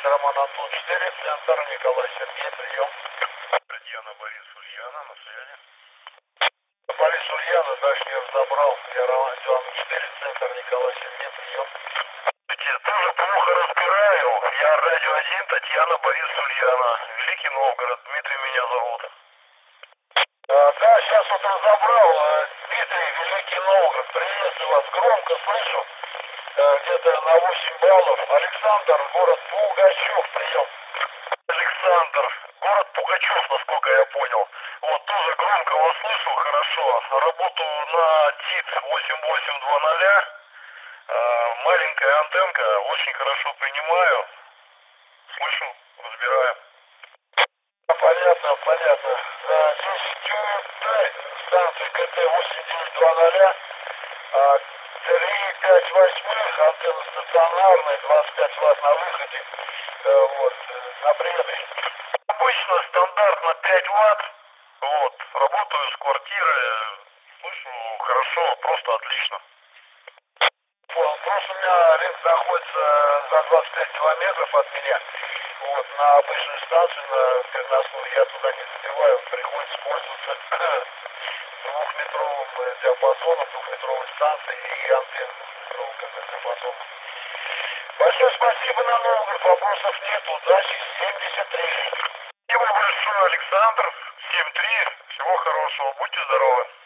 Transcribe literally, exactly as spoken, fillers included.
Роман Антон четыре, центр Николай Сергей, прием. Татьяна, Борис, Ульяна, на связи. Борис Ульяна, дальше не разобрал. Я Роман четыре, центр Николай Сергей, прием. Я тоже плохо разбираю. Я радио один, Татьяна, Борис, Ульяна. Великий Новгород, Дмитрий меня зовут. А, да, сейчас вот разобрал. А, Дмитрий, Великий Новгород, приветствую вас. Громко слышу. А, где-то на восемь баллов. Александр, город Пугачев, прием. Александр, город Пугачев, насколько я понял. Вот, тоже громко вас слышу, хорошо. Работаю на ТИТ восемь восемь два ноль. А, маленькая антенка, очень хорошо принимаю. Слышу, разбираю. Понятно, понятно. А, здесь Q Т, станция К Т восемь девять два ноль. А, три пять восьмых, антенна стационарная, двадцать пять ватт на выходе. А, вот, на приеме. Обычно стандартно пять ватт. Вот, работаю с квартиры. Слышу хорошо, просто отлично. Понял. Просто у меня рынок находится за двадцать пять километров от меня. Вот, на обычную станцию, на переносную, я туда не забиваю, приходится пользоваться двухметровым э, диапазоном, двухметровой станцией и антенной двухметровым как бы, диапазоном. Большое спасибо на Новгород, вопросов нет, удачи, семьдесят три. Спасибо большое, Александр. семь три. Всего хорошего, будьте здоровы.